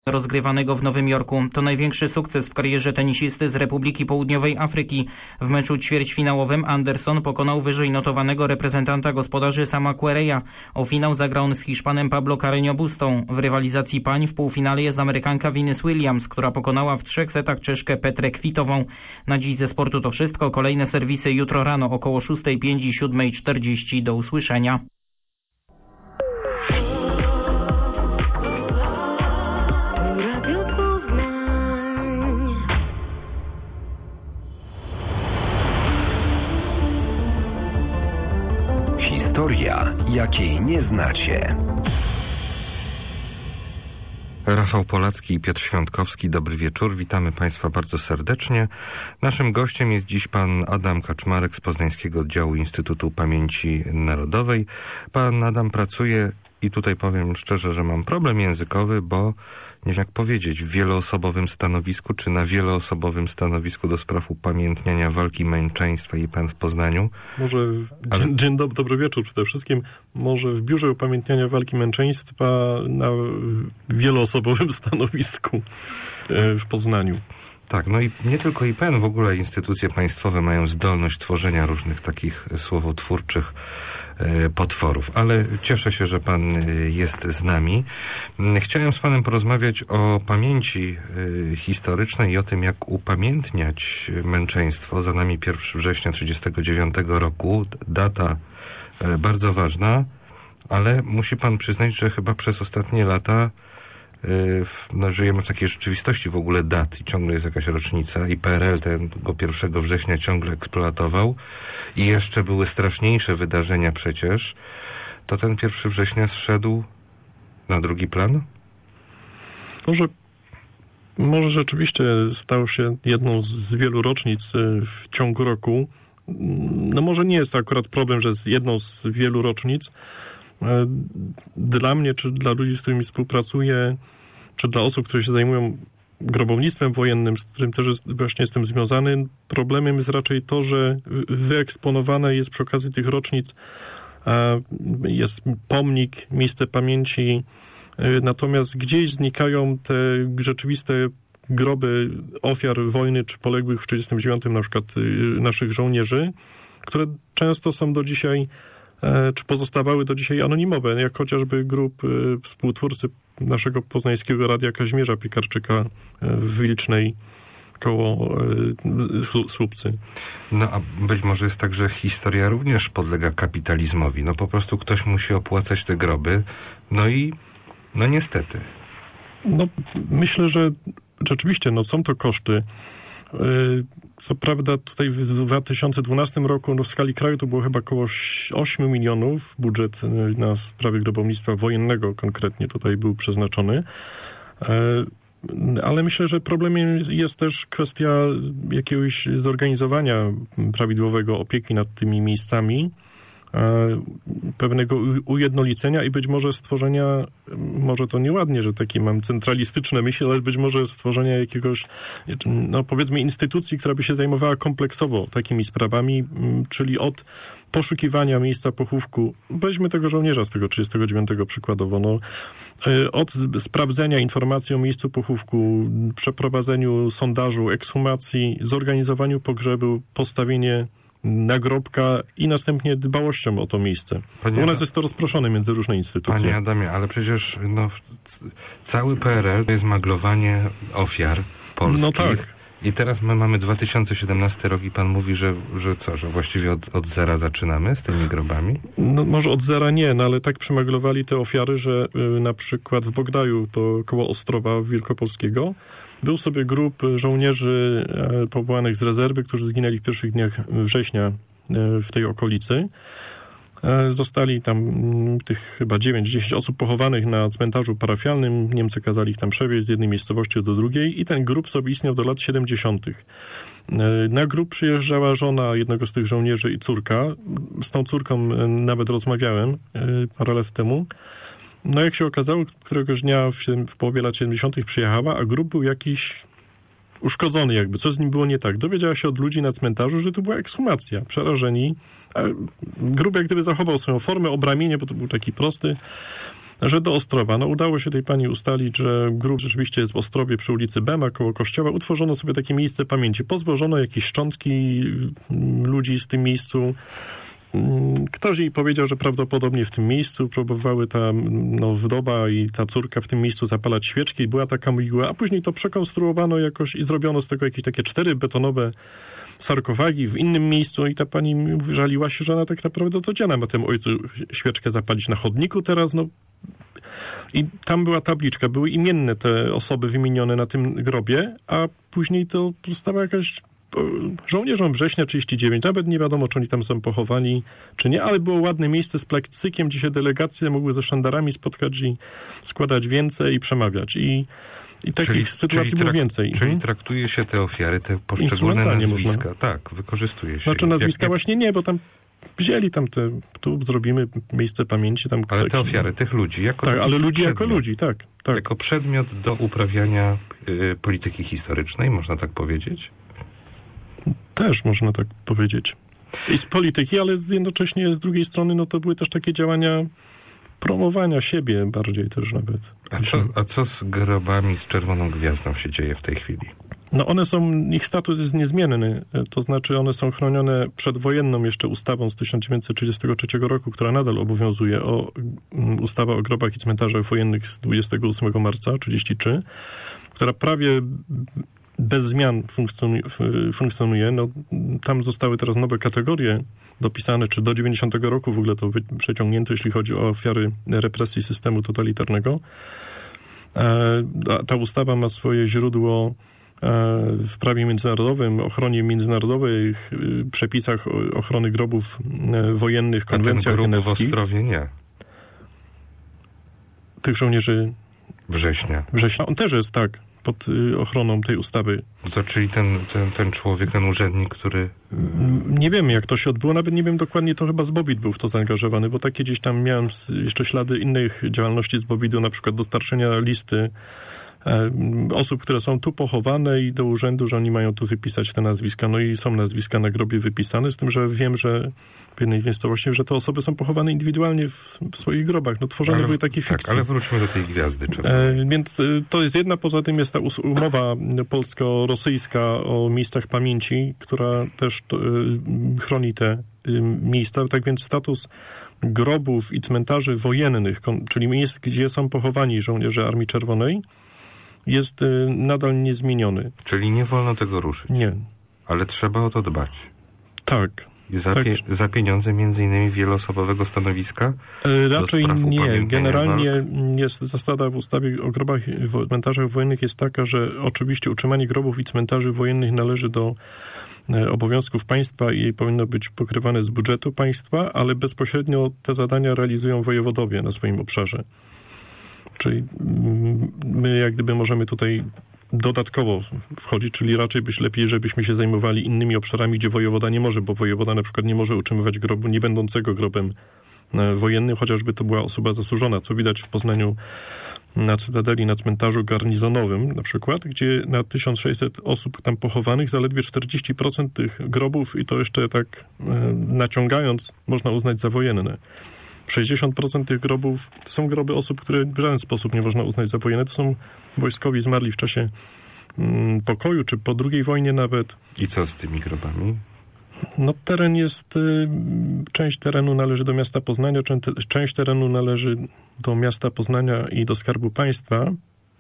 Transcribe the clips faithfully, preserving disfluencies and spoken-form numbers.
rozgrywanego w Nowym Jorku. To największy sukces w karierze tenisisty z Republiki Południowej Afryki. W meczu ćwierćfinałowym Anderson pokonał wyżej notowanego reprezentanta gospodarzy Sama Querreya. O finał zagra on z Hiszpanem Pablo Carreño Bustą. W rywalizacji pań w półfinale jest Amerykanka Venus Williams, która pokonała w trzech setach Czeszkę Petrę Kvitową. Na dziś ze sportu to wszystko. Kolejne serwisy jutro rano około szóstej pięć i siódmej czterdzieści. Do usłyszenia. Historia, jakiej nie znacie. Rafał Polacki i Piotr Świątkowski, dobry wieczór. Witamy Państwa bardzo serdecznie. Naszym gościem jest dziś pan Adam Kaczmarek z Poznańskiego Oddziału Instytutu Pamięci Narodowej. Pan Adam pracuje i tutaj powiem szczerze, że mam problem językowy, bo nie wiem jak powiedzieć, w wieloosobowym stanowisku, czy na wieloosobowym stanowisku do spraw upamiętniania walki męczeństwa i pan w Poznaniu. Może, Ale... dzień, dzień dobry, dobry wieczór przede wszystkim. Może w Biurze Upamiętniania Walki Męczeństwa na wieloosobowym stanowisku w Poznaniu. Tak, no i nie tylko I P N, w ogóle instytucje państwowe mają zdolność tworzenia różnych takich słowotwórczych potworów, ale cieszę się, że pan jest z nami. Chciałem z panem porozmawiać o pamięci historycznej i o tym, jak upamiętniać męczeństwo. Za nami pierwszego września trzydziestego dziewiątego roku, data bardzo ważna, ale musi pan przyznać, że chyba przez ostatnie lata no, żyjemy w takiej rzeczywistości w ogóle dat i ciągle jest jakaś rocznica i P R L tego pierwszego września ciągle eksploatował i jeszcze były straszniejsze wydarzenia przecież, to ten pierwszego września zszedł na drugi plan? Może, może rzeczywiście stał się jedną z wielu rocznic w ciągu roku. No może nie jest to akurat problem, że jest jedną z wielu rocznic. Dla mnie, czy dla ludzi, z którymi współpracuję, czy dla osób, które się zajmują grobownictwem wojennym, z którym też jest, właśnie jestem związany, problemem jest raczej to, że wyeksponowane jest przy okazji tych rocznic, jest pomnik, miejsce pamięci, natomiast gdzieś znikają te rzeczywiste groby ofiar wojny, czy poległych w tysiąc dziewięćset trzydziestym dziewiątym na przykład naszych żołnierzy, które często są do dzisiaj czy pozostawały do dzisiaj anonimowe, jak chociażby grup współtwórcy naszego poznańskiego radia Kazimierza Piekarczyka w Wilcznej koło Słupcy. No a być może jest tak, że historia również podlega kapitalizmowi. No po prostu ktoś musi opłacać te groby, no i no niestety. No myślę, że rzeczywiście no, są to koszty. Co prawda tutaj w dwa tysiące dwunastym roku no w skali kraju to było chyba około ośmiu milionów budżet na sprawy grobownictwa wojennego konkretnie tutaj był przeznaczony. Ale myślę, że problemem jest też kwestia jakiegoś zorganizowania prawidłowego opieki nad tymi miejscami, pewnego ujednolicenia i być może stworzenia, może to nieładnie, że takie mam centralistyczne myśli, ale być może stworzenia jakiegoś, no powiedzmy instytucji, która by się zajmowała kompleksowo takimi sprawami, czyli od poszukiwania miejsca pochówku, weźmy tego żołnierza z tego trzydziestego dziewiątego przykładowo, no, od sprawdzenia informacji o miejscu pochówku, przeprowadzeniu sondażu, ekshumacji, zorganizowaniu pogrzebu, postawienie nagrobka i następnie dbałością o to miejsce. Panie U nas jest to rozproszone między różne instytucje. Panie Adamie, ale przecież no, cały P R L to jest maglowanie ofiar polskich. No tak. I teraz my mamy dwa tysiące siedemnasty rok i pan mówi, że, że co, że właściwie od, od zera zaczynamy z tymi grobami? No może od zera nie, no ale tak przemaglowali te ofiary, że y, na przykład w Bogdaju, to koło Ostrowa Wielkopolskiego, był sobie grup żołnierzy e, powołanych z rezerwy, którzy zginęli w pierwszych dniach września e, w tej okolicy. E, zostali tam m, tych chyba dziewięć dziesięć osób pochowanych na cmentarzu parafialnym. Niemcy kazali ich tam przewieźć z jednej miejscowości do drugiej i ten grup sobie istniał do lat siedemdziesiątych. E, na grup przyjeżdżała żona jednego z tych żołnierzy i córka. Z tą córką e, nawet rozmawiałem e, parę lat temu. No jak się okazało, któregoś dnia w, w połowie lat siedemdziesiątych przyjechała, a grób był jakiś uszkodzony jakby. Co z nim było nie tak? Dowiedziała się od ludzi na cmentarzu, że to była ekshumacja. Przerażeni. A grób jak gdyby zachował swoją formę, obramienie, bo to był taki prosty. że do Ostrowa. No udało się tej pani ustalić, że grób rzeczywiście jest w Ostrowie przy ulicy Bema, koło kościoła. Utworzono sobie takie miejsce pamięci. Pozwożono jakieś szczątki ludzi z tym miejscu. Ktoś jej powiedział, że prawdopodobnie w tym miejscu próbowały ta no, wdowa i ta córka w tym miejscu zapalać świeczki i była taka mgła, a później to przekonstruowano jakoś i zrobiono z tego jakieś takie cztery betonowe sarkofagi w innym miejscu i ta pani żaliła się, że ona tak naprawdę to dziana ma temu ojcu świeczkę zapalić na chodniku teraz, no i tam była tabliczka, były imienne te osoby wymienione na tym grobie, a później to została jakaś żołnierzom września trzydzieści dziewięć, nawet nie wiadomo, czy oni tam są pochowani, czy nie, ale było ładne miejsce z plakcykiem, gdzie się delegacje mogły ze sztandarami spotkać i składać więcej i przemawiać. I, i takich czyli, sytuacji czyli było trak- więcej. Czyli traktuje się te ofiary, te poszczególne nazwiska. Można. Tak, wykorzystuje się. Znaczy nazwiska jak, właśnie nie, bo tam wzięli tam te, tu zrobimy miejsce pamięci. Tam ale tak, te ofiary, tych ludzi, jako tak, ale ludzi przedmiot, jako ludzi, tak, tak. Jako przedmiot do uprawiania y, polityki historycznej, można tak powiedzieć? Też można tak powiedzieć. I z polityki, ale jednocześnie z drugiej strony, no to były też takie działania promowania siebie bardziej też nawet. A co, a co z grobami z czerwoną gwiazdą się dzieje w tej chwili? No one są, ich status jest niezmienny, to znaczy one są chronione przedwojenną jeszcze ustawą z tysiąc dziewięćset trzydziestego trzeciego roku, która nadal obowiązuje, o ustawa o grobach i cmentarzach wojennych z dwudziestego ósmego marca trzydziestego trzeciego, która prawie bez zmian funkcjonuje, funkcjonuje. No, tam zostały teraz nowe kategorie dopisane, czy do dziewięćdziesiątego roku w ogóle to wy, przeciągnięto, jeśli chodzi o ofiary represji systemu totalitarnego. E, ta ustawa ma swoje źródło w prawie międzynarodowym, ochronie międzynarodowej, przepisach ochrony grobów wojennych, konwencjach genewskich. genewskich. W Ostrowie nie. Tych żołnierzy Września. Września. On też jest, tak, pod ochroną tej ustawy. To czyli ten, ten, ten człowiek, ten urzędnik, który... Nie wiemy, jak to się odbyło, nawet nie wiem dokładnie, to chyba Zbobit był w to zaangażowany, bo takie gdzieś tam miałem jeszcze ślady innych działalności Zbobitu, na przykład dostarczenia listy osób, które są tu pochowane i do urzędu, że oni mają tu wypisać te nazwiska. No i są nazwiska na grobie wypisane, z tym, że wiem, że w jednej miejscowości, że te osoby są pochowane indywidualnie w, w swoich grobach. No tworzone ale, były takie fikcje. Tak, ale wróćmy do tej gwiazdy. E, więc to jest jedna, poza tym jest ta umowa polsko-rosyjska o miejscach pamięci, która też to, y, chroni te y, miejsca. Tak więc status grobów i cmentarzy wojennych, czyli miejsc, gdzie są pochowani żołnierze Armii Czerwonej, jest y, nadal niezmieniony. Czyli nie wolno tego ruszyć. Nie. Ale trzeba o to dbać. Tak. I za, tak. pie, za pieniądze między innymi wieloosobowego stanowiska? Y, raczej nie. Generalnie walk? jest zasada w ustawie o grobach i cmentarzach wojennych jest taka, że oczywiście utrzymanie grobów i cmentarzy wojennych należy do y, obowiązków państwa i powinno być pokrywane z budżetu państwa, ale bezpośrednio te zadania realizują wojewodowie na swoim obszarze. Czyli my jak gdyby możemy tutaj dodatkowo wchodzić, czyli raczej być lepiej, żebyśmy się zajmowali innymi obszarami, gdzie wojewoda nie może, bo wojewoda na przykład nie może utrzymywać grobu nie będącego grobem wojennym, chociażby to była osoba zasłużona, co widać w Poznaniu na Cytadeli, na cmentarzu garnizonowym na przykład, gdzie na tysiąc sześćset osób tam pochowanych zaledwie czterdzieści procent tych grobów i to jeszcze tak naciągając można uznać za wojenne. sześćdziesiąt procent tych grobów to są groby osób, które w żaden sposób nie można uznać za wojenne. To są wojskowi zmarli w czasie mm, pokoju, czy po drugiej wojnie nawet. I co z tymi grobami? No teren jest, y, część terenu należy do miasta Poznania, część, część terenu należy do miasta Poznania i do Skarbu Państwa.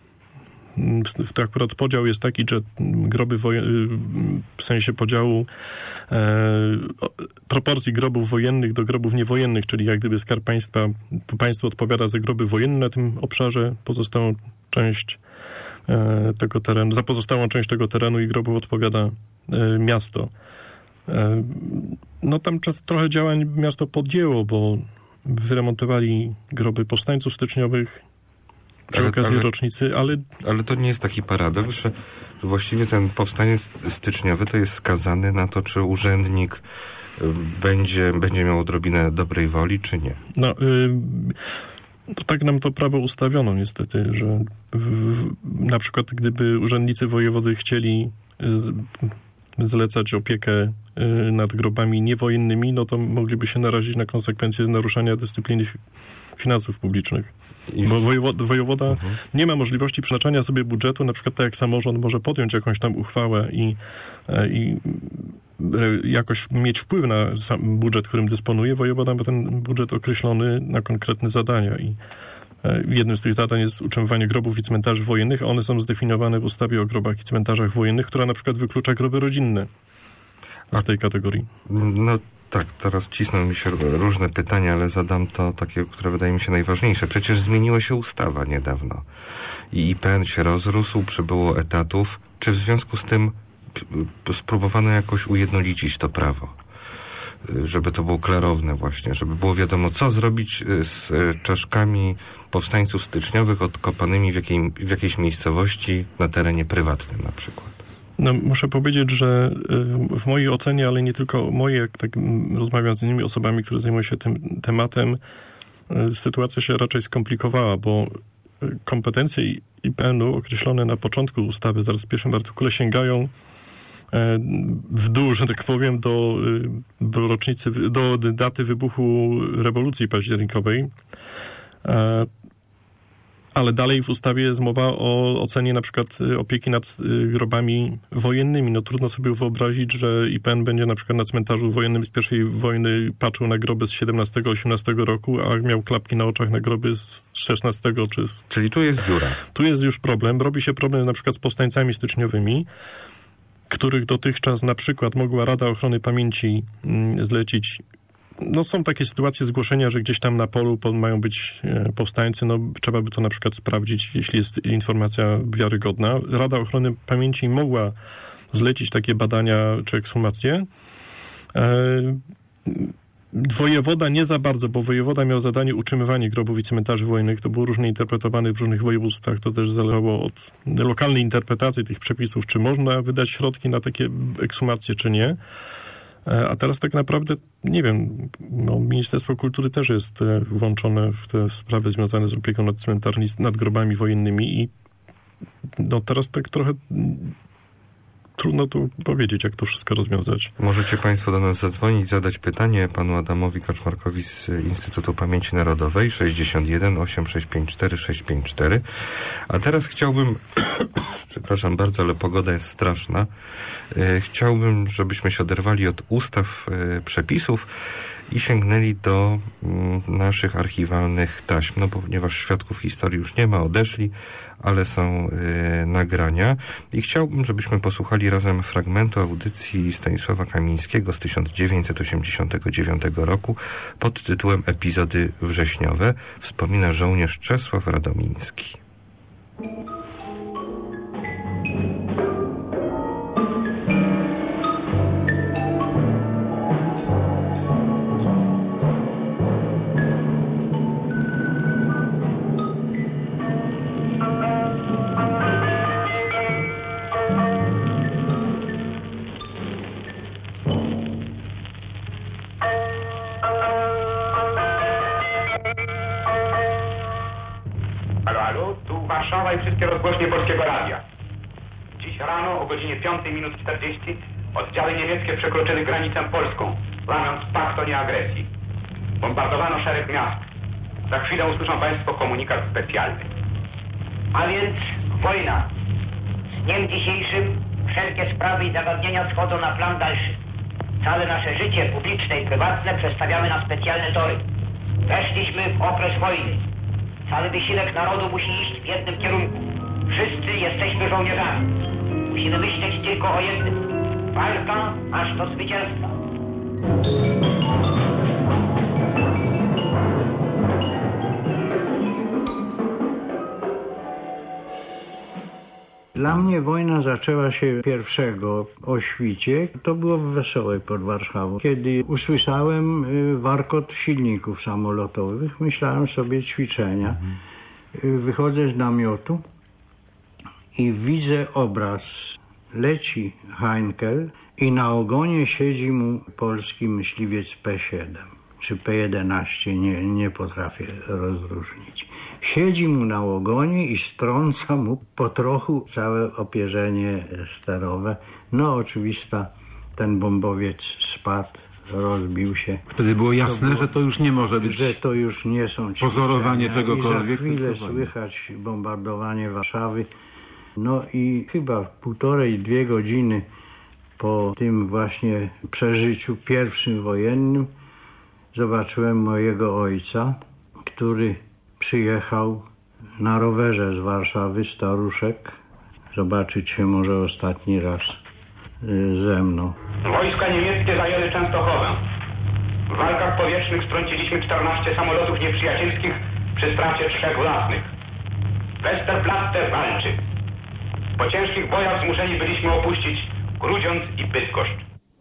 To akurat podział jest taki, że groby wojen... w sensie podziału e, proporcji grobów wojennych do grobów niewojennych, czyli jak gdyby Skarb Państwa, państwo odpowiada za groby wojenne na tym obszarze, pozostałą część e, tego terenu, za pozostałą część tego terenu i grobów odpowiada e, miasto. E, no tam czas, trochę działań miasto podjęło, bo wyremontowali groby powstańców styczniowych przy ale, okazji ale, rocznicy, ale... Ale to nie jest taki paradoks, że właściwie ten powstaniec styczniowy to jest skazany na to, czy urzędnik będzie, będzie miał odrobinę dobrej woli, czy nie. No, y, to tak nam to prawo ustawiono niestety, że w, na przykład gdyby urzędnicy wojewody chcieli y, zlecać opiekę y, nad grobami niewojennymi, no to mogliby się narazić na konsekwencje naruszania dyscypliny finansów publicznych. I... Bo wojewoda, wojewoda Mhm. nie ma możliwości przeznaczania sobie budżetu, na przykład tak jak samorząd może podjąć jakąś tam uchwałę i, i jakoś mieć wpływ na sam budżet, którym dysponuje. Wojewoda ma ten budżet określony na konkretne zadania i jednym z tych zadań jest utrzymywanie grobów i cmentarzy wojennych, a one są zdefiniowane w ustawie o grobach i cmentarzach wojennych, która na przykład wyklucza groby rodzinne z tej kategorii. No tak, teraz cisną mi się różne pytania, ale zadam to takie, które wydaje mi się najważniejsze. Przecież zmieniła się ustawa niedawno i I P N się rozrósł, przybyło etatów. Czy w związku z tym spróbowano jakoś ujednolicić to prawo? Żeby to było klarowne właśnie, żeby było wiadomo, co zrobić z czaszkami powstańców styczniowych odkopanymi w, jakiej, w jakiejś miejscowości na terenie prywatnym na przykład. No, muszę powiedzieć, że w mojej ocenie, ale nie tylko mojej, jak tak rozmawiam z innymi osobami, które zajmują się tym tematem, sytuacja się raczej skomplikowała, bo kompetencje I P N u określone na początku ustawy, zaraz w pierwszym artykule, sięgają w dół, że tak powiem, do, do rocznicy, do daty wybuchu rewolucji październikowej. Ale dalej w ustawie jest mowa o ocenie na przykład opieki nad grobami wojennymi. No trudno sobie wyobrazić, że I P N będzie na przykład na cmentarzu wojennym z pierwszej wojny patrzył na groby z siedemnastego osiemnastego roku, a miał klapki na oczach na groby z szesnastego czy z... Czyli tu jest dziura. Tu jest już problem. Robi się problem na przykład z powstańcami styczniowymi, których dotychczas na przykład mogła Rada Ochrony Pamięci zlecić. No są takie sytuacje zgłoszenia, że gdzieś tam na polu mają być powstańcy, no trzeba by to na przykład sprawdzić, jeśli jest informacja wiarygodna. Rada Ochrony Pamięci mogła zlecić takie badania czy ekshumacje. Wojewoda nie za bardzo, bo wojewoda miał zadanie utrzymywanie grobów i cmentarzy wojennych. To było różnie interpretowane w różnych województwach. To też zależało od lokalnej interpretacji tych przepisów, czy można wydać środki na takie ekshumacje, czy nie. A teraz tak naprawdę, nie wiem, no, Ministerstwo Kultury też jest włączone w te sprawy związane z opieką nad cmentarzami, nad grobami wojennymi i no teraz tak trochę trudno tu powiedzieć, jak to wszystko rozwiązać. Możecie Państwo do nas zadzwonić, zadać pytanie panu Adamowi Kaczmarkowi z Instytutu Pamięci Narodowej sześćdziesiąt jeden osiemset sześćdziesiąt pięć cztery sześćdziesiąt pięć cztery. A teraz chciałbym, przepraszam bardzo, ale pogoda jest straszna. Chciałbym, żebyśmy się oderwali od ustaw, przepisów i sięgnęli do naszych archiwalnych taśm, no ponieważ świadków historii już nie ma, odeszli, ale są y, nagrania i chciałbym, żebyśmy posłuchali razem fragmentu audycji Stanisława Kamińskiego z tysiąc dziewięćset osiemdziesiątego dziewiątego roku pod tytułem Epizody wrześniowe. Wspomina żołnierz Czesław Radomiński. Warszawa i wszystkie rozgłośnie Polskiego Radia. Dziś rano o godzinie piątej minut czterdzieści oddziały niemieckie przekroczyły granicę polską, łamiąc pakt o nieagresji. Bombardowano szereg miast. Za chwilę usłyszą Państwo komunikat specjalny. A więc wojna. Z dniem dzisiejszym wszelkie sprawy i zagadnienia schodzą na plan dalszy. Całe nasze życie publiczne i prywatne przestawiamy na specjalne tory. Weszliśmy w okres wojny. Cały wysiłek narodu musi iść w jednym kierunku. Wszyscy jesteśmy żołnierzami. Musimy myśleć tylko o jednym. Walka aż do zwycięstwa. Dla mnie wojna zaczęła się pierwszego o świcie. To było w Wesołej pod Warszawą. Kiedy usłyszałem warkot silników samolotowych, myślałem sobie ćwiczenia. Wychodzę z namiotu i widzę obraz. Leci Heinkel i na ogonie siedzi mu polski myśliwiec P siedem czy P jedenaście, nie, nie potrafię rozróżnić. Siedzi mu na ogonie i strąca mu po trochu całe opierzenie sterowe. No oczywista, ten bombowiec spadł rozbił się. Wtedy było jasne, To było- że to już nie może być Że to już nie są ćwiczenia. pozorowanie I za czegokolwiek. chwilę tylko wojna. słychać bombardowanie Warszawy. No i chyba półtorej, dwie godziny po tym właśnie przeżyciu pierwszym wojennym zobaczyłem mojego ojca, który przyjechał na rowerze z Warszawy, staruszek, zobaczyć się może ostatni raz y, ze mną. Wojska niemieckie zajęły Częstochowę. W walkach powietrznych strąciliśmy czternaście samolotów nieprzyjacielskich przy stracie trzech własnych. Westerplatte walczy. Po ciężkich bojach zmuszeni byliśmy opuścić Grudziądz i Bydgoszcz.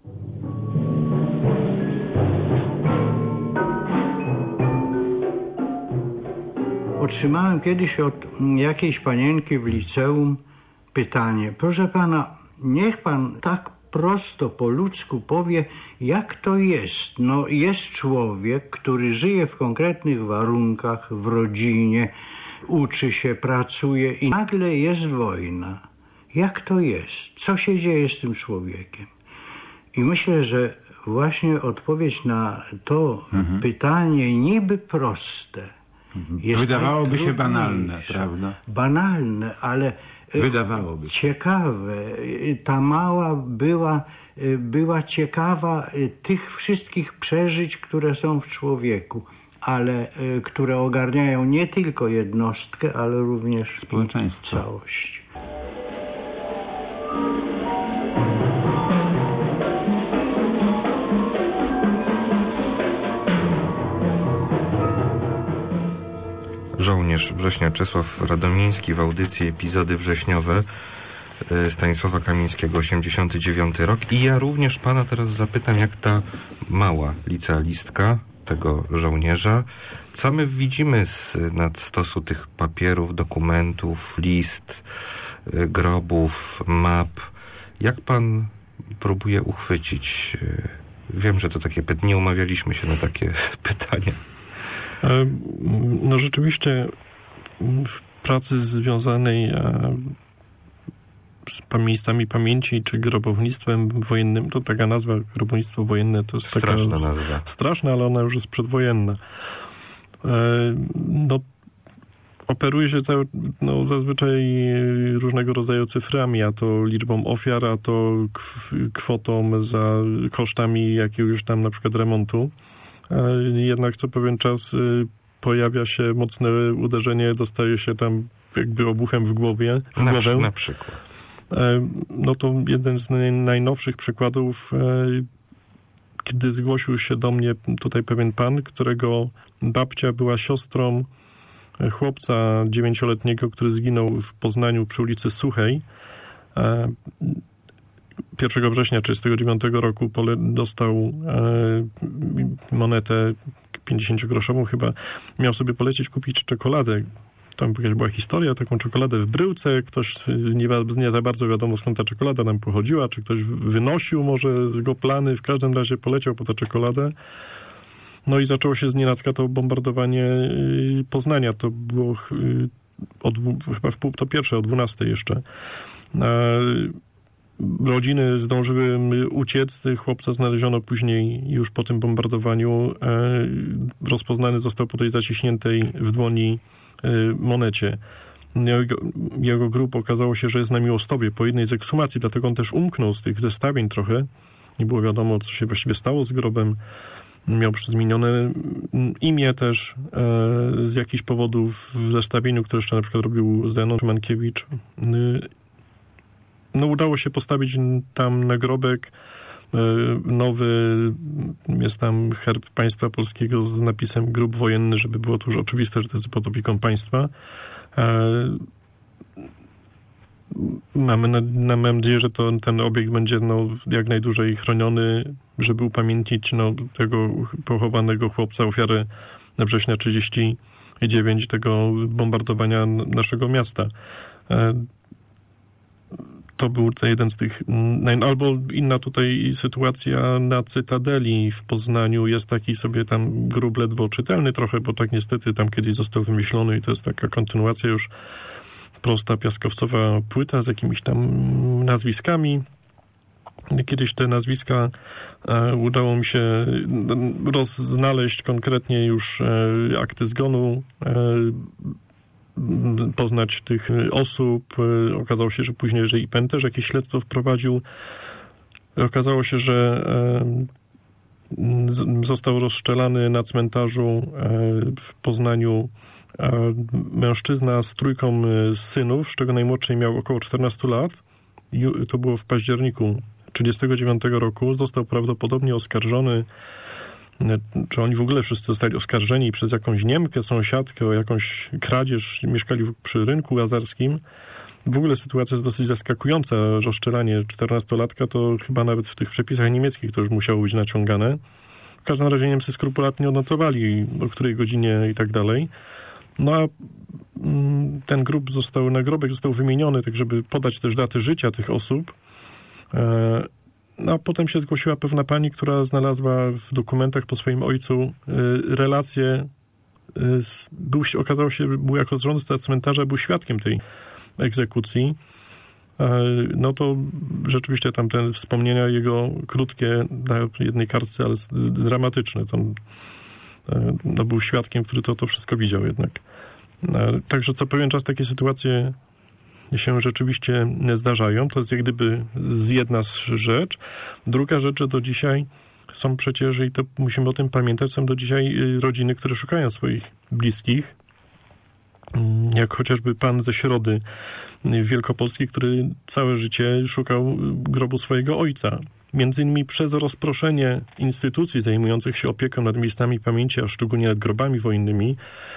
Otrzymałem kiedyś od jakiejś panienki w liceum pytanie: proszę pana, niech pan tak prosto po ludzku powie, jak to jest. No jest człowiek, który żyje w konkretnych warunkach, w rodzinie, uczy się, pracuje i nagle jest wojna. Jak to jest? Co się dzieje z tym człowiekiem? I myślę, że właśnie odpowiedź na to Mhm. pytanie niby proste jest Wydawałoby się najtrudniejsze. banalne, prawda? Banalne, ale e, Wydawałoby się. ciekawe. E, Ta mała była, e, była ciekawa e, tych wszystkich przeżyć, które są w człowieku, ale e, które ogarniają nie tylko jednostkę, ale również i Społeczeństwo. całość. Żołnierz września Czesław Radomiński w audycji Epizody wrześniowe y, Stanisława Kamińskiego, osiemdziesiąty dziewiąty rok. I ja również pana teraz zapytam, jak ta mała licealistka tego żołnierza, co my widzimy z nadstosu tych papierów, dokumentów, list, y, grobów, map. Jak pan próbuje uchwycić? y, Wiem, że to takie pytanie, nie umawialiśmy się na takie pytania. E, No rzeczywiście w pracy związanej e, z miejscami pamięci czy grobownictwem wojennym, to taka nazwa grobownictwo wojenne to jest Straszna taka nazwa. straszna, ale ona już jest przedwojenna. E, No operuje się cały, no, zazwyczaj różnego rodzaju cyframi, a to liczbą ofiar, a to kw- kwotą za kosztami jakiegoś tam na przykład remontu. E, Jednak co pewien czas y, pojawia się mocne uderzenie, dostaje się tam jakby obuchem w głowie. W Na, głowę. na przykład. E, No to jeden z naj, najnowszych przykładów, e, kiedy zgłosił się do mnie tutaj pewien pan, którego babcia była siostrą chłopca dziewięcioletniego, który zginął w Poznaniu przy ulicy Suchej. E, pierwszego września tysiąc dziewięćset trzydziestego dziewiątego roku pole dostał e, monetę pięćdziesięciogroszową chyba. Miał sobie polecieć kupić czekoladę. Tam jakaś była historia, taką czekoladę w bryłce. Ktoś nie, nie za bardzo wiadomo, skąd ta czekolada nam pochodziła, czy ktoś wynosił może z jego plany. W każdym razie poleciał po tę czekoladę. No i zaczęło się znienacka to bombardowanie y, Poznania. To było y, od, chyba w pół, to pierwsze, o dwunastej jeszcze. E, Rodziny zdążyły uciec, chłopca znaleziono później już po tym bombardowaniu. E, rozpoznany został po tej zaciśniętej w dłoni e, monecie. Jego, jego grób okazało się, że jest na miłostowie po jednej z ekshumacji, dlatego on też umknął z tych zestawień trochę. Nie było wiadomo, co się właściwie stało z grobem. Miał zmienione imię też e, z jakichś powodów w zestawieniu, które jeszcze na przykład robił Zenon Szymankiewicz. No udało się postawić tam nagrobek e, nowy, jest tam herb państwa polskiego z napisem grób wojenny, żeby było to już oczywiste, że to jest pod opieką państwa. E, Mamy, na, na, mam nadzieję, że to, ten obiekt będzie no, jak najdłużej chroniony, żeby upamiętnić no, tego pochowanego chłopca, ofiarę września trzydziestego dziewiątego, tego bombardowania naszego miasta. E, to był jeden z tych... Albo inna tutaj sytuacja na Cytadeli w Poznaniu. Jest taki sobie tam grób ledwo czytelny trochę, bo tak niestety tam kiedyś został wymyślony i to jest taka kontynuacja już prosta piaskowcowa płyta z jakimiś tam nazwiskami. Kiedyś te nazwiska e, udało mi się rozznaleźć konkretnie już e, akty zgonu, e, poznać tych osób. E, okazało się, że później, że I P N też jakieś śledztwo wprowadził. Okazało się, że e, został rozstrzelany na cmentarzu e, w Poznaniu e, mężczyzna z trójką synów, z czego najmłodszy miał około czternastu lat. I to było w październiku tysiąc dziewięćset trzydziestego dziewiątego roku. Został prawdopodobnie oskarżony, czy oni w ogóle wszyscy zostali oskarżeni przez jakąś Niemkę, sąsiadkę o jakąś kradzież. Mieszkali przy rynku łazarskim. W ogóle sytuacja jest dosyć zaskakująca. Rozstrzelanie czternastolatka to chyba nawet w tych przepisach niemieckich to już musiało być naciągane. W każdym razie Niemcy skrupulatnie odnotowali, o której godzinie i tak dalej. No a ten grób został, nagrobek został wymieniony, tak żeby podać też daty życia tych osób. No a potem się zgłosiła pewna pani, która znalazła w dokumentach po swoim ojcu relację. Był, okazało się, że był jako zarządca cmentarza, był świadkiem tej egzekucji. No to rzeczywiście tam te wspomnienia jego krótkie na jednej kartce, ale dramatyczne. Tam, no, był świadkiem, który to, to wszystko widział jednak. Także co pewien czas takie sytuacje się rzeczywiście zdarzają. To jest jak gdyby jedna rzecz. Druga rzecz, że do dzisiaj są przecież, i to musimy o tym pamiętać, są do dzisiaj rodziny, które szukają swoich bliskich. Jak chociażby pan ze Środy Wielkopolskiej, który całe życie szukał grobu swojego ojca. Między innymi przez rozproszenie instytucji zajmujących się opieką nad miejscami pamięci, a szczególnie nad grobami wojennymi,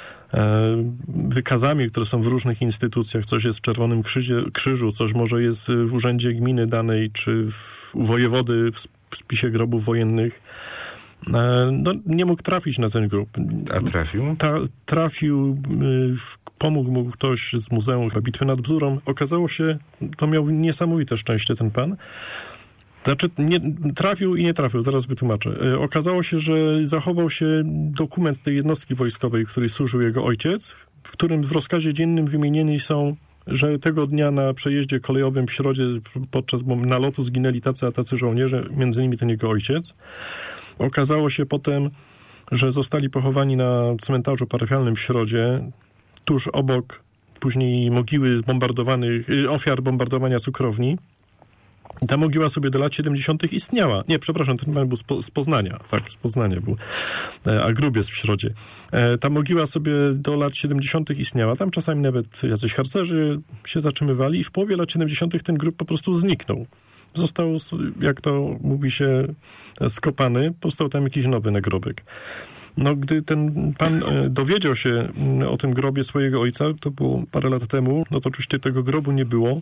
wykazami, które są w różnych instytucjach, coś jest w Czerwonym Krzyże, Krzyżu, coś może jest w Urzędzie Gminy danej, czy w, u wojewody w spisie grobów wojennych. No, nie mógł trafić na ten grób. A trafił? Ta, trafił, pomógł mu ktoś z Muzeum Bitwy nad Bzurą. Okazało się, to miał niesamowite szczęście ten pan. Znaczy, nie, trafił i nie trafił, zaraz wytłumaczę. Okazało się, że zachował się dokument tej jednostki wojskowej, w której służył jego ojciec, w którym w rozkazie dziennym wymienieni są, że tego dnia na przejeździe kolejowym w Środzie podczas nalotu zginęli tacy a tacy żołnierze, między innymi ten jego ojciec. Okazało się potem, że zostali pochowani na cmentarzu parafialnym w Środzie, tuż obok później mogiły zbombardowanych, ofiar bombardowania cukrowni. I ta mogiła sobie do lat siedemdziesiątych istniała. Nie, przepraszam, ten pan był z, po, z Poznania. Tak, z Poznania był. A grób jest w Środzie. Ta mogiła sobie do lat siedemdziesiątych istniała. Tam czasami nawet jacyś harcerzy się zatrzymywali i w połowie lat siedemdziesiątych ten grób po prostu zniknął. Został, jak to mówi się, skopany. Powstał tam jakiś nowy nagrobek. No, gdy ten pan dowiedział się o tym grobie swojego ojca, to było parę lat temu, no to oczywiście tego grobu nie było.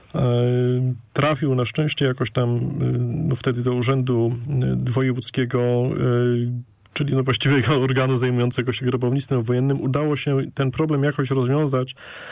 Trafił na szczęście jakoś tam no wtedy do Urzędu Wojewódzkiego, czyli no właściwego organu zajmującego się grobownictwem wojennym. Udało się ten problem jakoś rozwiązać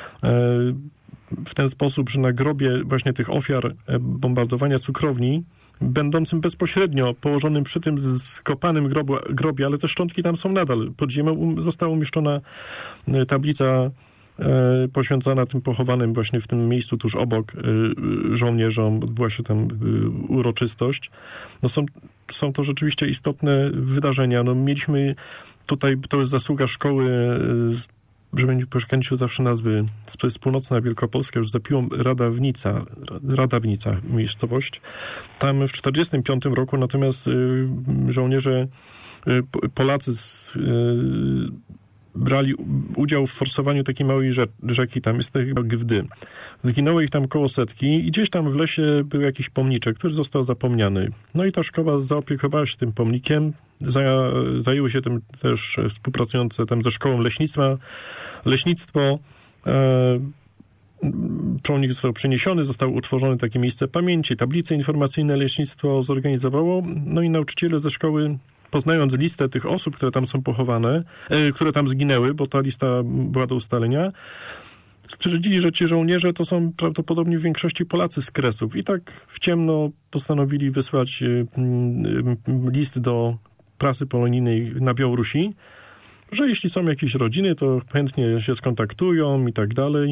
w ten sposób, że na grobie właśnie tych ofiar bombardowania cukrowni, będącym bezpośrednio położonym przy tym skopanym grobu, grobie, ale te szczątki tam są nadal. Pod ziemią została umieszczona tablica poświęcona tym pochowanym właśnie w tym miejscu tuż obok żołnierzom. Odbyła się tam uroczystość. No są, są to rzeczywiście istotne wydarzenia. No mieliśmy tutaj, to jest zasługa szkoły, żeby nie poszczędził zawsze nazwy, to jest północna Wielkopolska, już za Piłą Radawnica, Radawnica miejscowość. Tam w tysiąc dziewięćset czterdziestym piątym roku natomiast żołnierze Polacy z, brali udział w forsowaniu takiej małej rzeki, tam jest to chyba Gwdy. Zginęło ich tam koło setki i gdzieś tam w lesie był jakiś pomniczek, który został zapomniany. No i ta szkoła zaopiekowała się tym pomnikiem, zajęły się tym też współpracujące tam ze szkołą leśnictwa. Leśnictwo e, Pomnik został przeniesiony, zostało utworzone takie miejsce pamięci, tablice informacyjne leśnictwo zorganizowało, no i nauczyciele ze szkoły, poznając listę tych osób, które tam są pochowane, e, które tam zginęły, bo ta lista była do ustalenia, stwierdzili, że ci żołnierze to są prawdopodobnie w większości Polacy z Kresów i tak w ciemno postanowili wysłać list do prasy polonijnej na Białorusi, że jeśli są jakieś rodziny, to chętnie się skontaktują i tak dalej.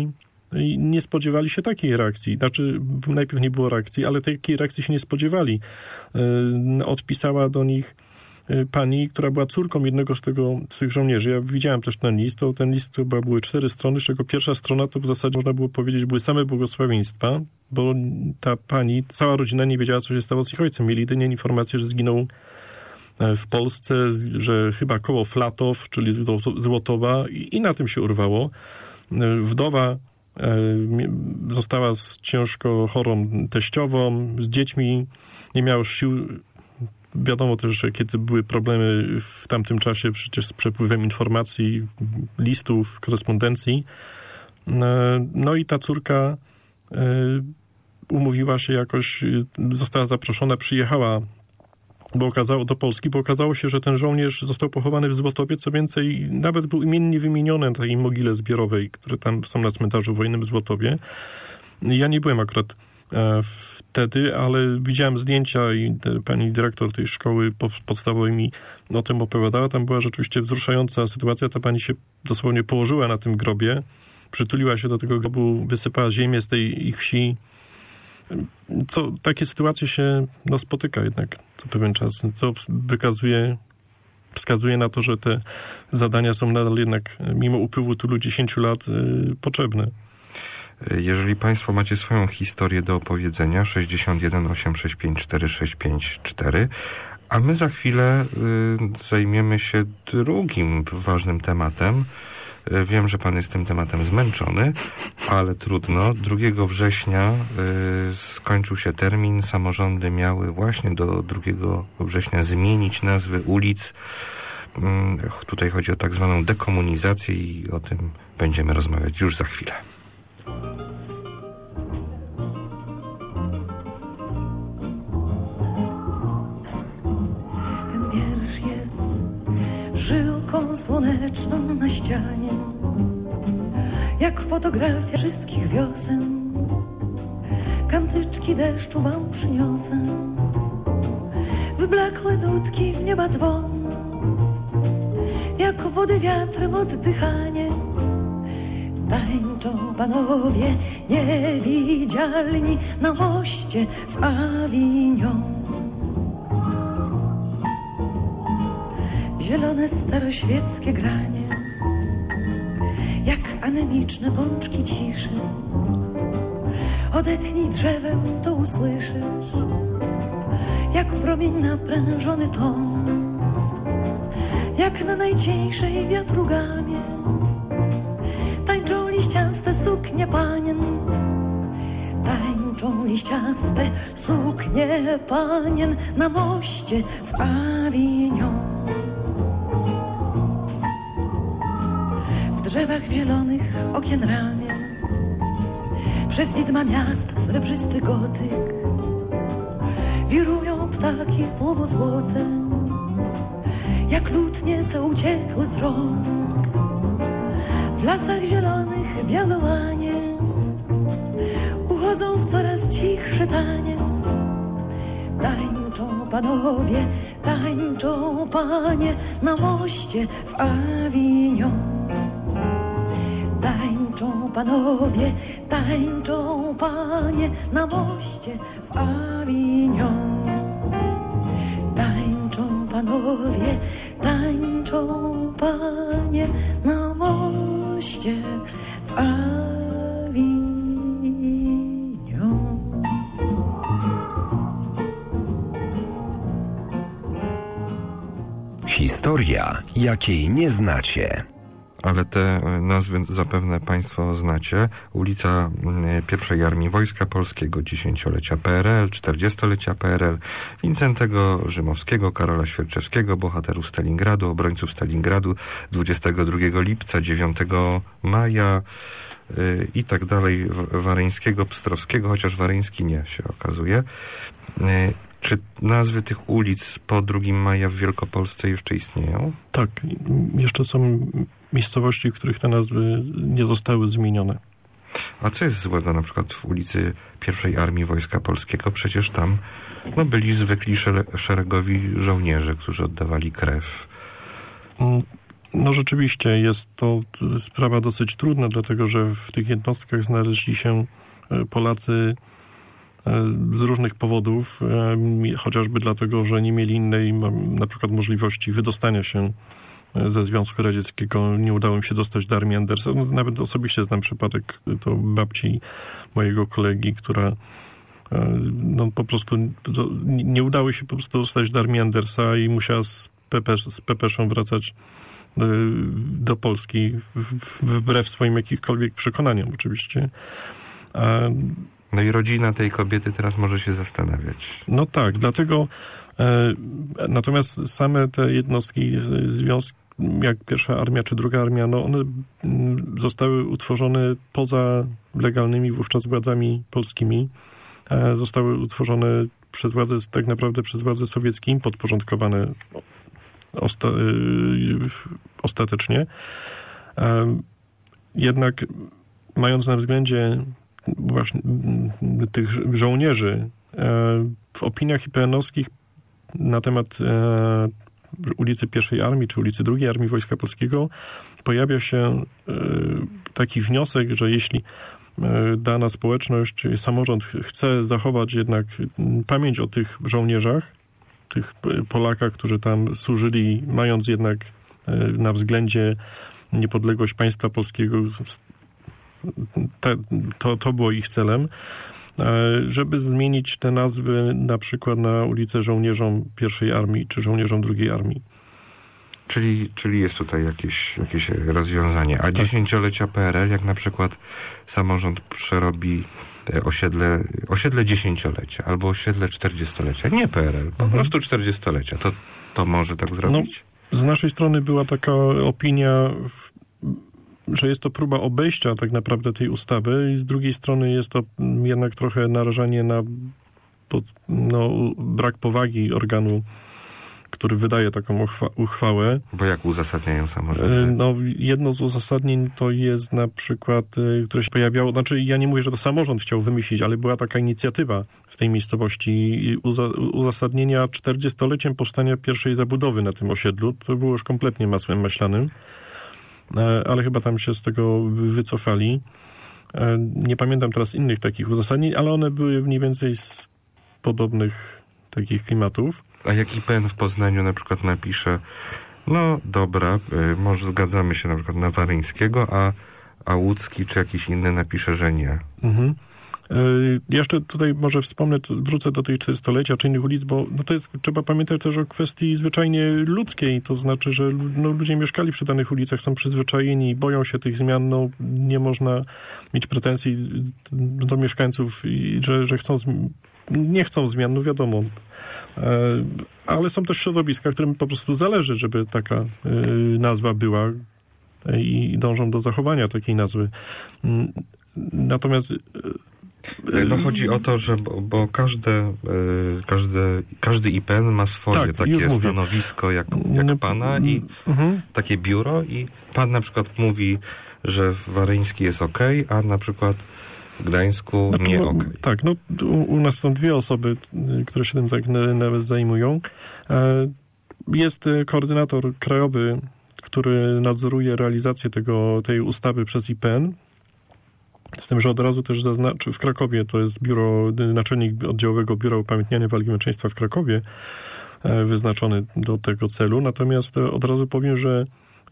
i nie spodziewali się takiej reakcji. Znaczy, najpierw nie było reakcji, ale takiej reakcji się nie spodziewali. Odpisała do nich pani, która była córką jednego z, tego, z tych żołnierzy. Ja widziałem też ten list. To ten list chyba były cztery strony, z czego pierwsza strona to w zasadzie można było powiedzieć były same błogosławieństwa, bo ta pani, cała rodzina nie wiedziała, co się stało z ich ojcem. Mieli jedynie informację, że zginął w Polsce, że chyba koło Flatow, czyli Złotowa i, i na tym się urwało. Wdowa została z ciężko chorą teściową, z dziećmi, nie miała już sił. Wiadomo też, że kiedy były problemy w tamtym czasie przecież z przepływem informacji, listów, korespondencji. No i ta córka umówiła się jakoś, została zaproszona, przyjechała bo okazało, do Polski, bo okazało się, że ten żołnierz został pochowany w Złotowie, co więcej, nawet był imiennie wymieniony na tej mogile zbiorowej, które tam są na cmentarzu wojennym w Złotowie. Ja nie byłem akurat e, wtedy, ale widziałem zdjęcia i te, pani dyrektor tej szkoły podstawowej mi o tym opowiadała. Tam była rzeczywiście wzruszająca sytuacja. Ta pani się dosłownie położyła na tym grobie, przytuliła się do tego grobu, wysypała ziemię z tej ich wsi. Co, takie sytuacje się no, spotyka jednak co pewien czas, co wykazuje, wskazuje na to, że te zadania są nadal jednak mimo upływu tylu dziesięciu lat yy, potrzebne. Jeżeli Państwo macie swoją historię do opowiedzenia, sześćdziesiąt jeden osiemset sześćdziesiąt pięć czterysta sześćdziesiąt pięć cztery, a my za chwilę y, zajmiemy się drugim ważnym tematem. Wiem, że Pan jest tym tematem zmęczony, ale trudno. drugiego września y, skończył się termin. Samorządy miały właśnie do drugiego września zmienić nazwy ulic. Y, tutaj chodzi o tak zwaną dekomunizację i o tym będziemy rozmawiać już za chwilę. Ten wiersz jest żyłką słoneczną na ścianie, jak fotografia wszystkich wiosen. Kantyczki deszczu wam przyniosę, wyblakłe dudki w nieba dzwon, jak wody wiatrem oddychanie. Tańczą panowie niewidzialni na moście w Avignon. Zielone staroświeckie granie, jak anemiczne bączki ciszy. Odetnij drzewem, to usłyszysz, jak promień naprężony ton, jak na najcieńszej wiatru gamie. Tańczą liściaste suknie panien, tańczą liściaste suknie panien na moście w Avignon. W drzewach zielonych okien ramię, przez widma miast srebrzysty gotyk, wirują ptaki słowo-złote, jak lutnie co uciekły z rąk. W lasach zielonych białołanie uchodzą w coraz cichszy taniec. Tańczą panowie, tańczą panie na moście w Avignon. Tańczą panowie, tańczą panie na moście w Avignon. Tańczą panowie, tańczą panie na moście w Avignon. Historia, jakiej nie znacie. Ale te nazwy zapewne Państwo znacie. Ulica pierwszej Armii Wojska Polskiego, dziesięciolecia P R L, czterdziestolecia P R L, Wincentego Rzymowskiego, Karola Świerczewskiego, bohaterów Stalingradu, obrońców Stalingradu, dwudziestego drugiego lipca, dziewiątego maja yy, i tak dalej, Wareńskiego, Pstrowskiego, chociaż Wareński nie się okazuje. Yy, Czy nazwy tych ulic po drugim maja w Wielkopolsce jeszcze istnieją? Tak, jeszcze są miejscowości, w których te nazwy nie zostały zmienione. A co jest złego na przykład w ulicy pierwszej Armii Wojska Polskiego? Przecież tam no, byli zwykli szeregowi żołnierze, którzy oddawali krew. No rzeczywiście jest to sprawa dosyć trudna, dlatego że w tych jednostkach znaleźli się Polacy z różnych powodów, chociażby dlatego, że nie mieli innej na przykład możliwości wydostania się ze Związku Radzieckiego. Nie udało im się dostać do armii Andersa. No, nawet osobiście znam przypadek to babci mojego kolegi, która no, po prostu to, nie udało się po prostu dostać do armii Andersa i musiała z, pepesz, z pepeszą wracać do Polski wbrew swoim jakichkolwiek przekonaniom oczywiście. A, no i rodzina tej kobiety teraz może się zastanawiać. No tak, dlatego e, natomiast same te jednostki związki, jak pierwsza armia czy druga armia, no one m, zostały utworzone poza legalnymi wówczas władzami polskimi. E, zostały utworzone przez władze, tak naprawdę przez władze sowieckie, im podporządkowane Osta, yy, ostatecznie. Yy, jednak mając na względzie właśnie yy, tych żołnierzy, yy, w opiniach I P N-owskich na temat yy, ulicy Pierwszej Armii czy ulicy Drugiej Armii Wojska Polskiego pojawia się yy, taki wniosek, że jeśli yy, dana społeczność, samorząd chce zachować jednak pamięć o tych żołnierzach, tych Polakach, którzy tam służyli, mając jednak na względzie niepodległość państwa polskiego, te, to, to było ich celem, żeby zmienić te nazwy na przykład na ulicę żołnierzom Pierwszej Armii czy żołnierzom Drugiej Armii. Czyli, czyli jest tutaj jakieś, jakieś rozwiązanie. A dziesięciolecia P R L, jak na przykład samorząd przerobi osiedle, osiedle dziesięciolecia albo osiedle czterdziestolecia, nie P R L, po mhm. prostu czterdziestolecia, to, to może tak zrobić? No, z naszej strony była taka opinia, że jest to próba obejścia tak naprawdę tej ustawy i z drugiej strony jest to jednak trochę narażanie na pod, no, brak powagi organu, który wydaje taką uchwałę. Bo jak uzasadniają samorządy? No, jedno z uzasadnień to jest na przykład, które się pojawiało, znaczy ja nie mówię, że to samorząd chciał wymyślić, ale była taka inicjatywa w tej miejscowości uza, uzasadnienia czterdziestoleciem powstania pierwszej zabudowy na tym osiedlu. To było już kompletnie masłem maślanym, ale chyba tam się z tego wycofali. Nie pamiętam teraz innych takich uzasadnień, ale one były mniej więcej z podobnych takich klimatów. A jak I P N w Poznaniu na przykład napisze, no dobra, y, może zgadzamy się na przykład na Waryńskiego, a, a Łódzki czy jakiś inny napisze, że nie. Mhm. Y, jeszcze tutaj może wspomnę, wrócę do tej czterystolecia czy innych ulic, bo no to jest, trzeba pamiętać też o kwestii zwyczajnie ludzkiej, to znaczy, że no, ludzie mieszkali przy danych ulicach, są przyzwyczajeni, boją się tych zmian, no nie można mieć pretensji do mieszkańców, i, że, że chcą, nie chcą zmian, no wiadomo. Ale są też środowiska, którym po prostu zależy, żeby taka nazwa była i dążą do zachowania takiej nazwy. Natomiast no chodzi o to, że bo, bo każde, każde, każdy I P N ma swoje tak, takie stanowisko jak, jak pana i mhm. takie biuro i pan na przykład mówi, że Waryński jest ok, a na przykład w Gdańsku znaczy, nie no, ok. Tak, no u, u nas są dwie osoby, które się tym tak nawet zajmują. Jest koordynator krajowy, który nadzoruje realizację tego, tej ustawy przez I P N. Z tym, że od razu też zaznaczy, w Krakowie to jest biuro, naczelnik oddziałowego Biura Upamiętniania Walki Męczeństwa w Krakowie, wyznaczony do tego celu. Natomiast od razu powiem, że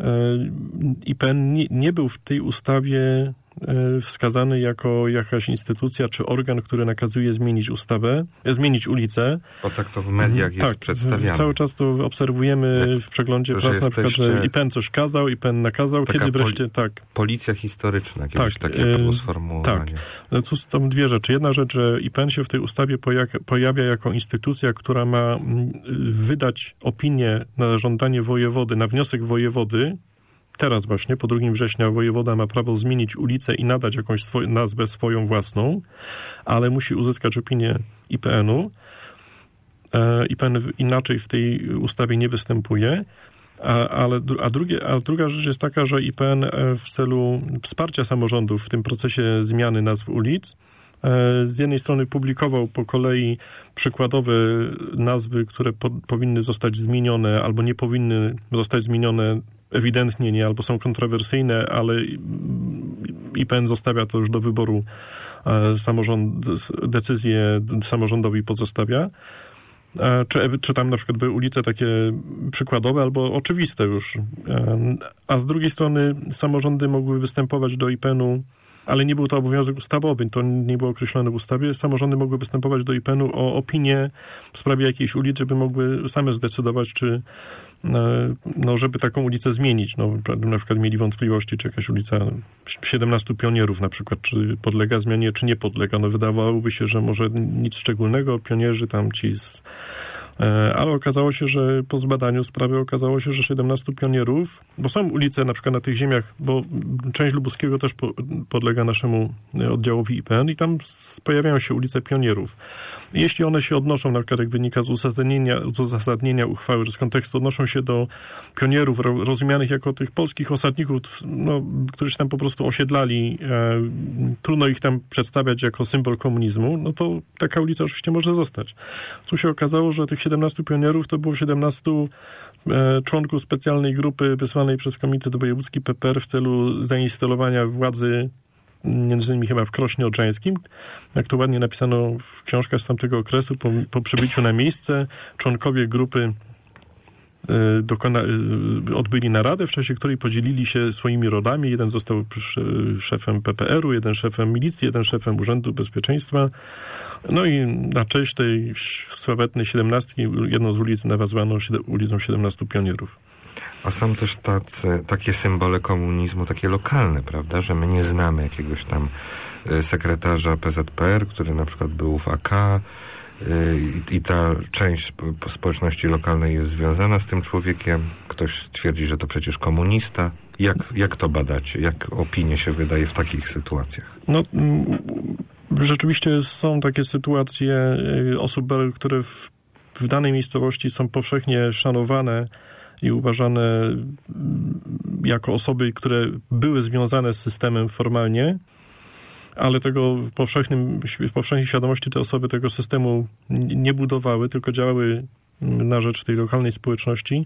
I P N nie, nie był w tej ustawie wskazany jako jakaś instytucja czy organ, który nakazuje zmienić ustawę, zmienić ulicę. Bo tak to w mediach jest tak, przedstawiane. Cały czas to obserwujemy w przeglądzie prasy, na przykład, że I P N coś kazał, I P N nakazał, kiedy wreszcie tak. Policja historyczna, kiedyś tak, takie było sformułowanie. Tak. No, tu są dwie rzeczy. Jedna rzecz, że I P N się w tej ustawie pojawia jako instytucja, która ma wydać opinię na żądanie wojewody, na wniosek wojewody. Teraz właśnie, po drugim września, wojewoda ma prawo zmienić ulicę i nadać jakąś swoj, nazwę swoją własną, ale musi uzyskać opinię I P N-u. E, I P N inaczej w tej ustawie nie występuje. A, ale, a, drugie, a druga rzecz jest taka, że I P N w celu wsparcia samorządów w tym procesie zmiany nazw ulic z jednej strony publikował po kolei przykładowe nazwy, które po, powinny zostać zmienione albo nie powinny zostać zmienione ewidentnie nie, albo są kontrowersyjne, ale I P N zostawia to już do wyboru samorząd, decyzję samorządowi pozostawia. Czy, czy tam na przykład były ulice takie przykładowe albo oczywiste już. A z drugiej strony samorządy mogły występować do I P N-u, ale nie był to obowiązek ustawowy, to nie było określone w ustawie. Samorządy mogły występować do I P N-u o opinię w sprawie jakiejś ulic, żeby mogły same zdecydować, czy no, żeby taką ulicę zmienić. No, na przykład mieli wątpliwości, czy jakaś ulica siedemnastu Pionierów na przykład, czy podlega zmianie, czy nie podlega. No, wydawałoby się, że może nic szczególnego, pionierzy tam ci z ale okazało się, że po zbadaniu sprawy okazało się, że siedemnastu pionierów, bo są ulice na przykład na tych ziemiach, bo część Lubuskiego też po, podlega naszemu oddziałowi I P N i tam pojawiają się ulice pionierów. Jeśli one się odnoszą, na przykład jak wynika z uzasadnienia, z uzasadnienia uchwały, że z kontekstu odnoszą się do pionierów rozumianych jako tych polskich osadników, no, którzy się tam po prostu osiedlali, e, trudno ich tam przedstawiać jako symbol komunizmu, no to taka ulica oczywiście może zostać. Tu się okazało, że tych siedemnastu pionierów to było siedemnastu e, członków specjalnej grupy wysłanej przez Komitet Wojewódzki P P R w celu zainstalowania władzy między innymi chyba w Krośnie Odrzańskim, jak to ładnie napisano w książkach z tamtego okresu, po, po przybyciu na miejsce członkowie grupy y, dokona, y, odbyli naradę, w czasie której podzielili się swoimi rodami. Jeden został szefem P P R-u, jeden szefem milicji, jeden szefem Urzędu Bezpieczeństwa. No i na cześć tej sławetnej siedemnastki jedną z ulic nazwano ulicą siedemnastu Pionierów. A są też tacy, takie symbole komunizmu, takie lokalne, prawda, że my nie znamy jakiegoś tam sekretarza P Z P R, który na przykład był w A K i, i ta część społeczności lokalnej jest związana z tym człowiekiem. Ktoś twierdzi, że to przecież komunista. Jak, jak to badacie? Jak opinie się wydaje w takich sytuacjach? No, rzeczywiście są takie sytuacje osób, które w, w danej miejscowości są powszechnie szanowane i uważane jako osoby, które były związane z systemem formalnie, ale tego w, powszechnym, w powszechnej świadomości te osoby tego systemu nie budowały, tylko działały na rzecz tej lokalnej społeczności.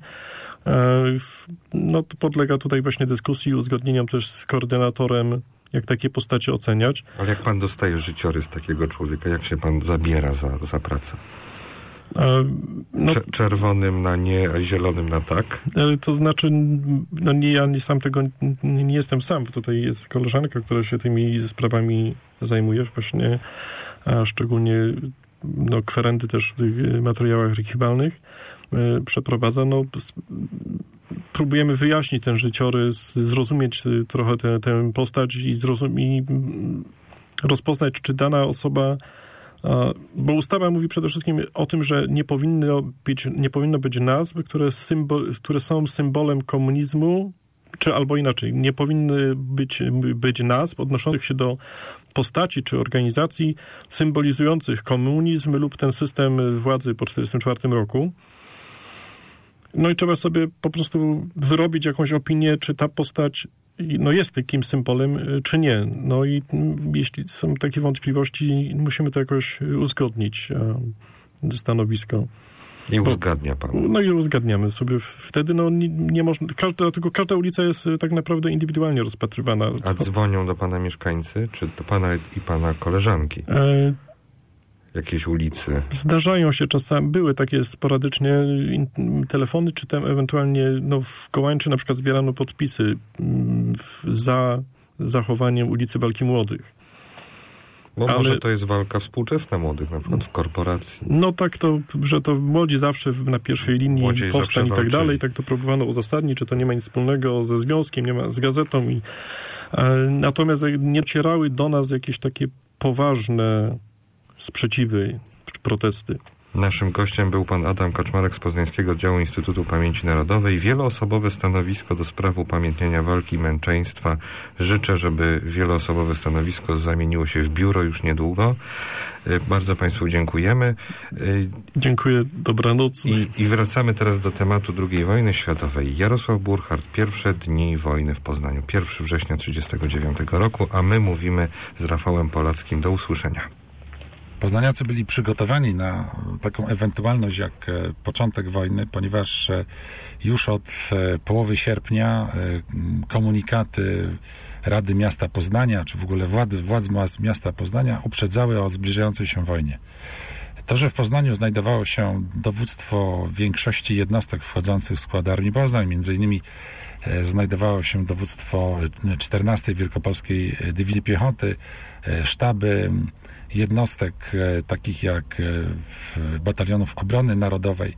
No to podlega tutaj właśnie dyskusji, uzgodnieniom też z koordynatorem, jak takie postacie oceniać. Ale jak pan dostaje życiorys takiego człowieka, jak się pan zabiera za, za pracę? No, czerwonym na nie, a zielonym na tak? To znaczy, no nie, ja nie sam tego nie, nie jestem sam. Tutaj jest koleżanka, która się tymi sprawami zajmuje, właśnie, a szczególnie no, kwerendy też w tych materiałach archiwalnych przeprowadza. No, próbujemy wyjaśnić ten życiorys, zrozumieć trochę tę, tę postać i, zrozum- i rozpoznać, czy dana osoba. Bo ustawa mówi przede wszystkim o tym, że nie powinno być, nie powinno być nazw, które, symbol, które są symbolem komunizmu, czy albo inaczej, nie powinny być, być nazw odnoszących się do postaci czy organizacji symbolizujących komunizm lub ten system władzy po tysiąc dziewięćset czterdziestym czwartym roku. No i trzeba sobie po prostu wyrobić jakąś opinię, czy ta postać no jest takim symbolem, czy nie. No i jeśli są takie wątpliwości, musimy to jakoś uzgodnić, stanowisko. I uzgadnia pan. No i uzgadniamy sobie. Wtedy no nie, nie można, każda, tylko każda ulica jest tak naprawdę indywidualnie rozpatrywana. A dzwonią do pana mieszkańcy, czy do pana i pana koleżanki? E... Jakiejś ulicy? Zdarzają się czasami, były takie sporadycznie telefony, czy tam ewentualnie no, w Kołańczy na przykład zbierano podpisy za zachowaniem ulicy Walki Młodych. Bo Ale... może to jest walka współczesna młodych, na przykład w korporacji. No tak to, że to młodzi zawsze na pierwszej linii Młodziej powstań i tak dalej, tak to próbowano uzasadnić, że to nie ma nic wspólnego ze związkiem, nie ma z gazetą. I, e, natomiast nie docierały do nas jakieś takie poważne sprzeciwy, protesty. Naszym gościem był pan Adam Kaczmarek z Poznańskiego Oddziału Instytutu Pamięci Narodowej. Wieloosobowe stanowisko do spraw upamiętnienia walki i męczeństwa. Życzę, żeby wieloosobowe stanowisko zamieniło się w biuro już niedługo. Bardzo państwu dziękujemy. Dziękuję, dobranoc. I, i wracamy teraz do tematu drugiej wojny światowej. Jarosław Burchard, pierwsze dni wojny w Poznaniu, pierwszego września tysiąc dziewięćset trzydziestego dziewiątego roku, a my mówimy z Rafałem Polackim. Do usłyszenia. Poznaniacy byli przygotowani na taką ewentualność jak początek wojny, ponieważ już od połowy sierpnia komunikaty Rady Miasta Poznania, czy w ogóle władz, władz miasta Poznania uprzedzały o zbliżającej się wojnie. To, że w Poznaniu znajdowało się dowództwo większości jednostek wchodzących w skład Armii Poznań, między innymi znajdowało się dowództwo czternastej Wielkopolskiej Dywizji Piechoty, sztaby jednostek takich jak Batalionów Obrony Narodowej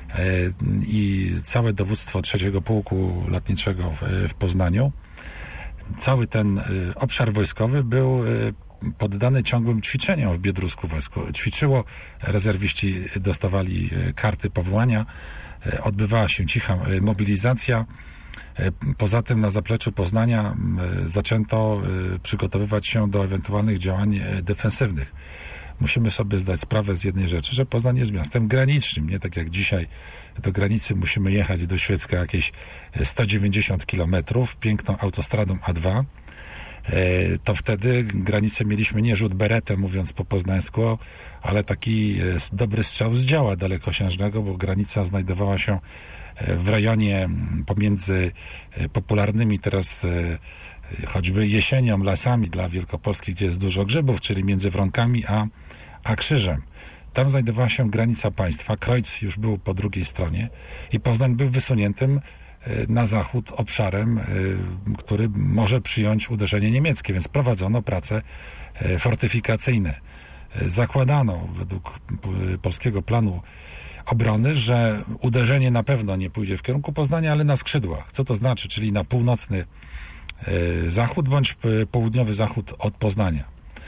i całe dowództwo trzeciego Pułku Lotniczego w Poznaniu. Cały ten obszar wojskowy był poddany ciągłym ćwiczeniom w Biedrusku wojsku. Ćwiczyło, rezerwiści dostawali karty powołania, odbywała się cicha mobilizacja. Poza tym na zapleczu Poznania zaczęto przygotowywać się do ewentualnych działań defensywnych. Musimy sobie zdać sprawę z jednej rzeczy, że Poznań jest miastem granicznym, nie tak jak dzisiaj do granicy musimy jechać do Świecka jakieś sto dziewięćdziesiąt kilometrów piękną autostradą A dwa. To wtedy granicę mieliśmy nie rzut beretem, mówiąc po poznańsku, ale taki dobry strzał z działa dalekosiężnego, bo granica znajdowała się w rejonie pomiędzy popularnymi teraz choćby jesienią lasami dla Wielkopolski, gdzie jest dużo grzybów, czyli między Wronkami a, a Krzyżem. Tam znajdowała się granica państwa, Kreuz już był po drugiej stronie i Poznań był wysuniętym na zachód obszarem, który może przyjąć uderzenie niemieckie, więc prowadzono prace fortyfikacyjne. Zakładano według polskiego planu obrony, że uderzenie na pewno nie pójdzie w kierunku Poznania, ale na skrzydłach. Co to znaczy? Czyli na północny zachód bądź południowy zachód od Poznania.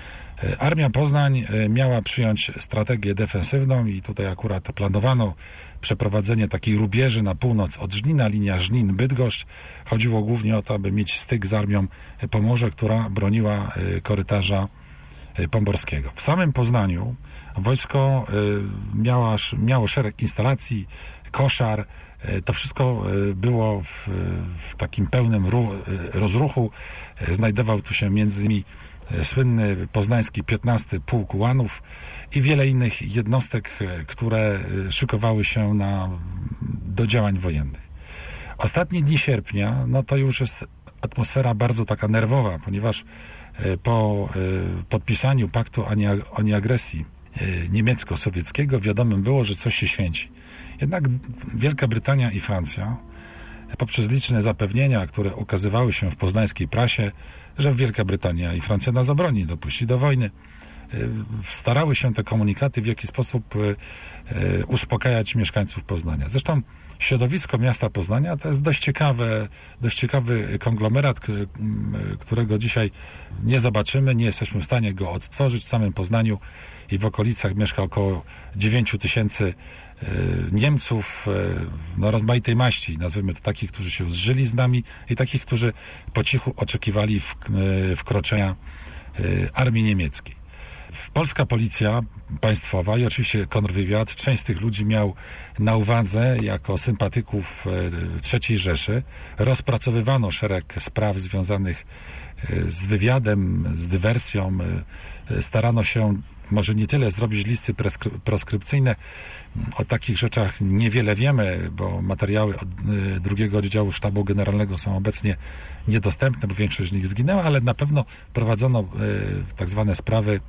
Armia Poznań miała przyjąć strategię defensywną i tutaj akurat planowano przeprowadzenie takiej rubieży na północ od Żnina, linia Żnin-Bydgoszcz. Chodziło głównie o to, aby mieć styk z armią Pomorza, która broniła korytarza pomorskiego. W samym Poznaniu wojsko miało, miało szereg instalacji, koszar. To wszystko było w, w takim pełnym rozruchu. Znajdował tu się między innymi słynny poznański piętnasty Pułk Ułanów i wiele innych jednostek, które szykowały się na, do działań wojennych. Ostatnie dni sierpnia, no to już jest atmosfera bardzo taka nerwowa, ponieważ po podpisaniu paktu o nieagresji niemiecko-sowieckiego wiadomym było, że coś się święci. Jednak Wielka Brytania i Francja poprzez liczne zapewnienia, które ukazywały się w poznańskiej prasie, że Wielka Brytania i Francja nas obroni, dopuści do wojny, starały się te komunikaty w jakiś sposób uspokajać mieszkańców Poznania. Zresztą środowisko miasta Poznania to jest dość ciekawe, dość ciekawy konglomerat, którego dzisiaj nie zobaczymy, nie jesteśmy w stanie go odtworzyć. W samym Poznaniu i w okolicach mieszka około dziewięć tysięcy Niemców, no rozmaitej maści, nazwijmy to takich, którzy się zżyli z nami i takich, którzy po cichu oczekiwali wkroczenia armii niemieckiej. Polska policja państwowa i oczywiście kontrwywiad, część z tych ludzi miał na uwadze jako sympatyków trzeciej Rzeszy. Rozpracowywano szereg spraw związanych z wywiadem, z dywersją. Starano się może nie tyle zrobić listy proskrypcyjne. O takich rzeczach niewiele wiemy, bo materiały od drugiego oddziału Sztabu Generalnego są obecnie niedostępne, bo większość z nich zginęła, ale na pewno prowadzono tak zwane sprawy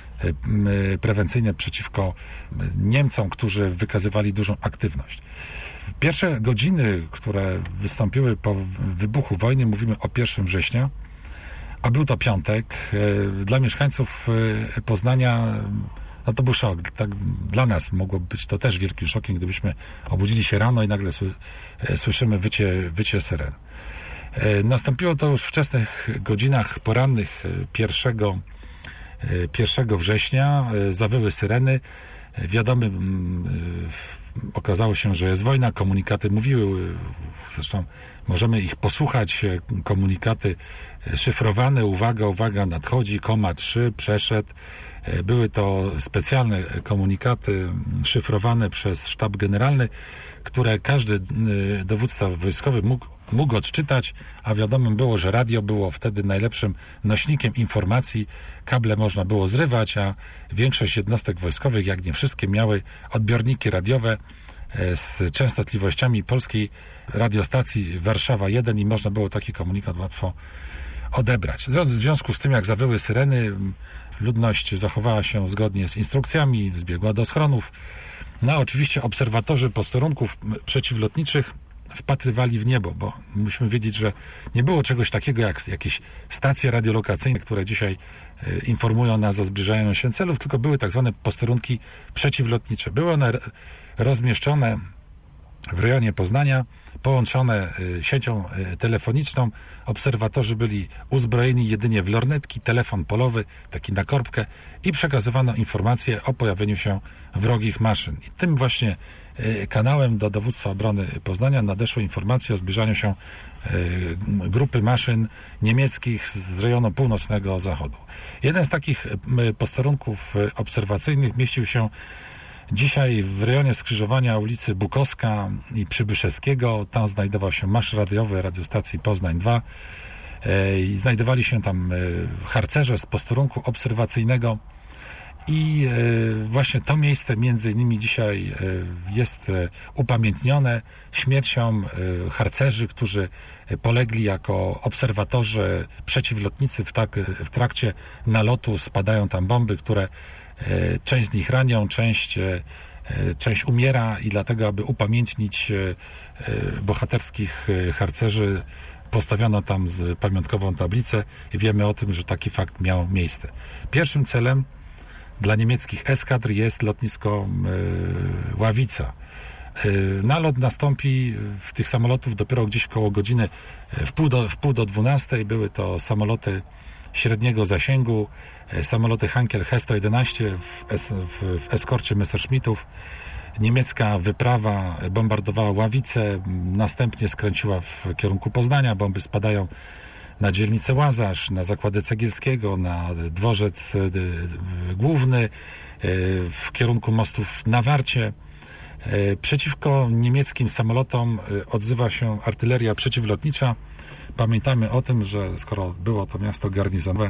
prewencyjne przeciwko Niemcom, którzy wykazywali dużą aktywność. Pierwsze godziny, które wystąpiły po wybuchu wojny, mówimy o pierwszego września, a był to piątek, dla mieszkańców Poznania no to był szok. Tak dla nas mogło być to też wielkim szokiem, gdybyśmy obudzili się rano i nagle słyszymy wycie, wycie syren. Nastąpiło to już w wczesnych godzinach porannych pierwszego września. Zawyły syreny. Wiadomo, okazało się, że jest wojna. Komunikaty mówiły, zresztą możemy ich posłuchać. Komunikaty szyfrowane. Uwaga, uwaga, nadchodzi. Koma trzy, przeszedł. Były to specjalne komunikaty szyfrowane przez Sztab Generalny, które każdy dowódca wojskowy mógł mógł odczytać, a wiadomo było, że radio było wtedy najlepszym nośnikiem informacji. Kable można było zrywać, a większość jednostek wojskowych, jak nie wszystkie, miały odbiorniki radiowe z częstotliwościami polskiej radiostacji Warszawa jeden i można było taki komunikat łatwo odebrać. W związku z tym, jak zawyły syreny, ludność zachowała się zgodnie z instrukcjami, zbiegła do schronów. No oczywiście obserwatorzy posterunków przeciwlotniczych wpatrywali w niebo, bo musimy wiedzieć, że nie było czegoś takiego jak jakieś stacje radiolokacyjne, które dzisiaj informują nas o zbliżaniu się celów, tylko były tak zwane posterunki przeciwlotnicze. Były one rozmieszczone w rejonie Poznania, połączone siecią telefoniczną. Obserwatorzy byli uzbrojeni jedynie w lornetki, telefon polowy, taki na korbkę i przekazywano informacje o pojawieniu się wrogich maszyn. I tym właśnie kanałem do dowództwa obrony Poznania nadeszły informacje o zbliżaniu się grupy maszyn niemieckich z rejonu północnego zachodu. Jeden z takich posterunków obserwacyjnych mieścił się dzisiaj w rejonie skrzyżowania ulicy Bukowska i Przybyszewskiego. Tam znajdował się marsz radiowy radiostacji Poznań dwa i znajdowali się tam harcerze z posterunku obserwacyjnego i właśnie to miejsce między innymi dzisiaj jest upamiętnione śmiercią harcerzy, którzy polegli jako obserwatorzy przeciwlotnicy w, tak, w trakcie nalotu. Spadają tam bomby, które część z nich ranią, część, część umiera i dlatego, aby upamiętnić bohaterskich harcerzy, postawiono tam pamiątkową tablicę i wiemy o tym, że taki fakt miał miejsce. Pierwszym celem dla niemieckich eskadr jest lotnisko Ławica. Nalot nastąpi w tych samolotów dopiero gdzieś koło godziny w pół do, w pół do dwunastej. Były to samoloty średniego zasięgu, samoloty Heinkel He sto jedenaście w, es, w, w eskorcie Messerschmittów. Niemiecka wyprawa bombardowała Ławicę, następnie skręciła w kierunku Poznania. Bomby spadają na dzielnicę Łazarz, na zakłady Cegielskiego, na dworzec główny, w kierunku mostów na Warcie. Przeciwko niemieckim samolotom odzywa się artyleria przeciwlotnicza. Pamiętajmy o tym, że skoro było to miasto garnizonowe,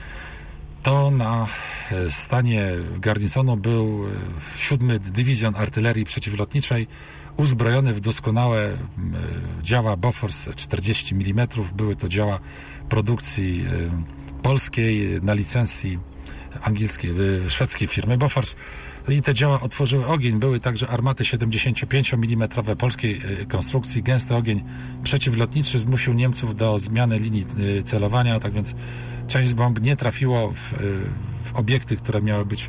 to na stanie garnizonu był siódmy Dywizjon Artylerii Przeciwlotniczej, uzbrojony w doskonałe działa Bofors czterdzieści milimetrów. Były to działa produkcji polskiej na licencji angielskiej, szwedzkiej firmy Bofors. I te działa otworzyły ogień. Były także armaty siedemdziesięciopięciomilimetrowe polskiej konstrukcji. Gęsty ogień przeciwlotniczy zmusił Niemców do zmiany linii celowania, tak więc część bomb nie trafiło w, w obiekty, które miały być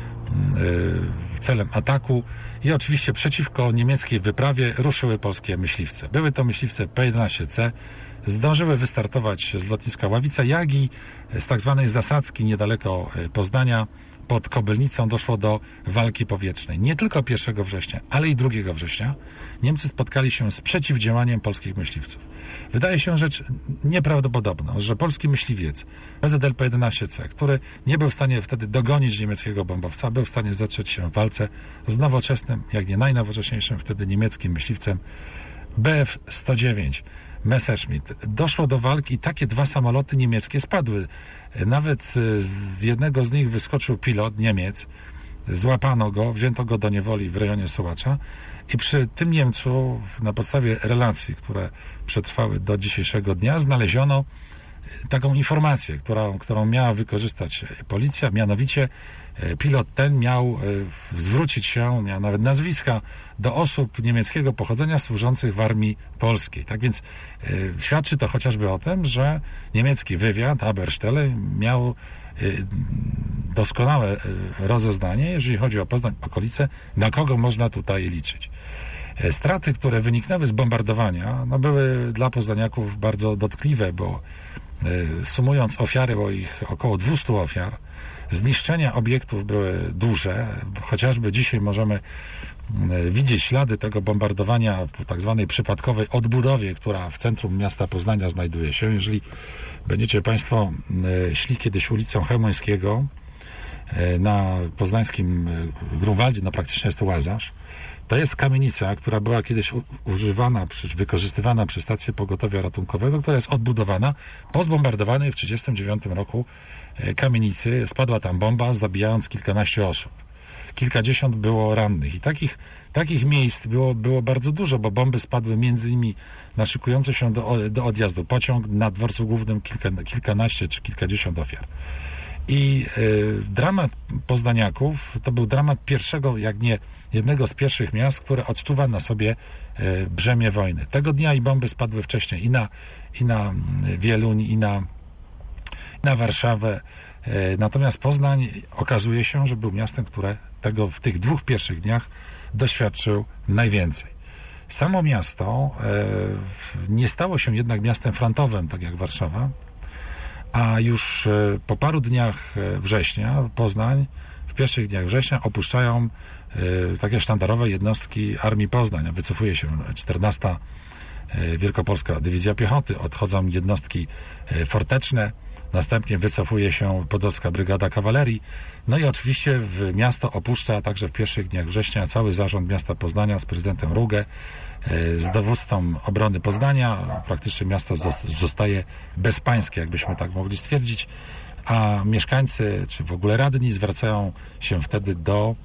celem ataku. I oczywiście przeciwko niemieckiej wyprawie ruszyły polskie myśliwce. Były to myśliwce P jedenaście C. Zdążyły wystartować z lotniska Ławica, jak i z tak zwanej zasadzki niedaleko Poznania. Pod Kobylnicą doszło do walki powietrznej. Nie tylko pierwszego września, ale i drugiego września Niemcy spotkali się z przeciwdziałaniem polskich myśliwców. Wydaje się rzecz nieprawdopodobna, że polski myśliwiec P Z L P jedenaście C, który nie był w stanie wtedy dogonić niemieckiego bombowca, był w stanie zatrzeć się w walce z nowoczesnym, jak nie najnowocześniejszym wtedy niemieckim myśliwcem B F sto dziewięć Messerschmitt. Doszło do walki i takie dwa samoloty niemieckie spadły. Nawet z jednego z nich wyskoczył pilot, Niemiec, złapano go, wzięto go do niewoli w rejonie Sołacza i przy tym Niemcu na podstawie relacji, które przetrwały do dzisiejszego dnia, znaleziono taką informację, którą, którą miała wykorzystać policja, mianowicie pilot ten miał zwrócić się, miał nawet nazwiska, do osób niemieckiego pochodzenia służących w armii polskiej. Tak więc świadczy to chociażby o tym, że niemiecki wywiad Haberstelle miał doskonałe rozeznanie, jeżeli chodzi o Poznań, okolice, na kogo można tutaj liczyć. Straty, które wyniknęły z bombardowania, no były dla poznaniaków bardzo dotkliwe, bo sumując ofiary, bo ich około dwieście ofiar, zniszczenia obiektów były duże. Chociażby dzisiaj możemy widzieć ślady tego bombardowania w tak zwanej przypadkowej odbudowie, która w centrum miasta Poznania znajduje się. Jeżeli będziecie Państwo szli kiedyś ulicą Chełmońskiego na poznańskim Grunwaldzie, no praktycznie jest to Łazarz, To jest kamienica, która była kiedyś u, używana, przy, wykorzystywana przez stację pogotowia ratunkowego, która jest odbudowana. Po zbombardowanej w tysiąc dziewięćset trzydziestym dziewiątym roku e, kamienicy spadła tam bomba, zabijając kilkanaście osób. Kilkadziesiąt było rannych i takich, takich miejsc było, było bardzo dużo, bo bomby spadły między innymi na szykujący się do, do odjazdu pociąg, na dworcu głównym kilka, kilkanaście czy kilkadziesiąt ofiar. I y, dramat poznaniaków to był dramat pierwszego, jak nie jednego z pierwszych miast, które odczuwa na sobie y, brzemię wojny. Tego dnia i bomby spadły wcześniej i na, i na Wieluń, i na, i na Warszawę. Y, natomiast Poznań okazuje się, że był miastem, które tego w tych dwóch pierwszych dniach doświadczył najwięcej. Samo miasto y, nie stało się jednak miastem frontowym, tak jak Warszawa, a już po paru dniach września Poznań, w pierwszych dniach września opuszczają takie sztandarowe jednostki Armii Poznań. Wycofuje się czternasta Wielkopolska Dywizja Piechoty, odchodzą jednostki forteczne, następnie wycofuje się Podolska Brygada Kawalerii. No i oczywiście w miasto opuszcza także w pierwszych dniach września cały zarząd miasta Poznania z prezydentem Rugę, z dowódcą obrony Poznania. Praktycznie miasto zostaje bezpańskie, jakbyśmy tak mogli stwierdzić, a mieszkańcy, czy w ogóle radni zwracają się wtedy do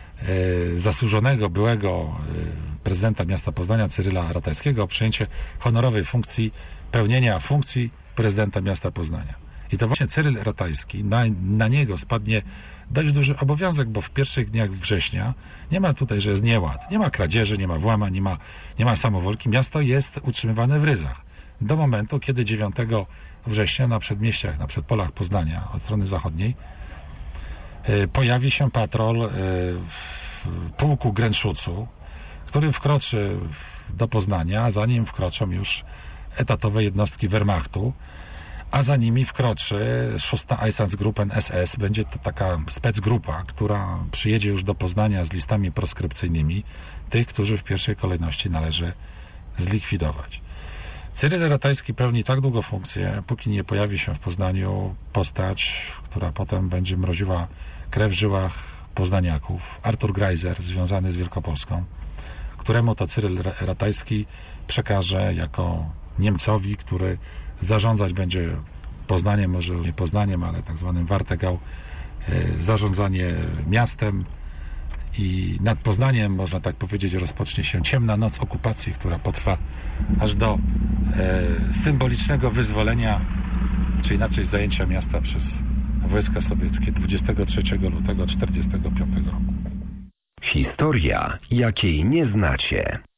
e, zasłużonego byłego e, prezydenta miasta Poznania, Cyryla Ratajskiego, o przyjęcie honorowej funkcji, pełnienia funkcji prezydenta miasta Poznania. I to właśnie Cyryl Ratajski, na, na niego spadnie dość duży obowiązek, bo w pierwszych dniach września nie ma tutaj, że jest nieład, nie ma kradzieży, nie ma włamań, nie ma, nie ma samowolki. Miasto jest utrzymywane w ryzach. Do momentu, kiedy dziewiątego września na przedmieściach, na przedpolach Poznania od strony zachodniej yy, pojawi się patrol yy, w pułku Grenszucu, który wkroczy do Poznania, a za nim wkroczą już etatowe jednostki Wehrmachtu, a za nimi wkroczy szósta Einsatzgruppen S S. Będzie to taka specgrupa, która przyjedzie już do Poznania z listami proskrypcyjnymi tych, którzy w pierwszej kolejności należy zlikwidować. Cyryl Ratajski pełni tak długo funkcję, póki nie pojawi się w Poznaniu postać, która potem będzie mroziła krew w żyłach poznaniaków. Artur Greiser, związany z Wielkopolską, któremu to Cyryl Ratajski przekaże jako Niemcowi, który zarządzać będzie Poznaniem, może nie Poznaniem, ale tak zwanym Wartegau, zarządzanie miastem, i nad Poznaniem, można tak powiedzieć, rozpocznie się ciemna noc okupacji, która potrwa aż do e, symbolicznego wyzwolenia, czy inaczej zajęcia miasta przez wojska sowieckie dwudziestego trzeciego lutego tysiąc dziewięćset czterdziestego piątego roku. Historia, jakiej nie znacie.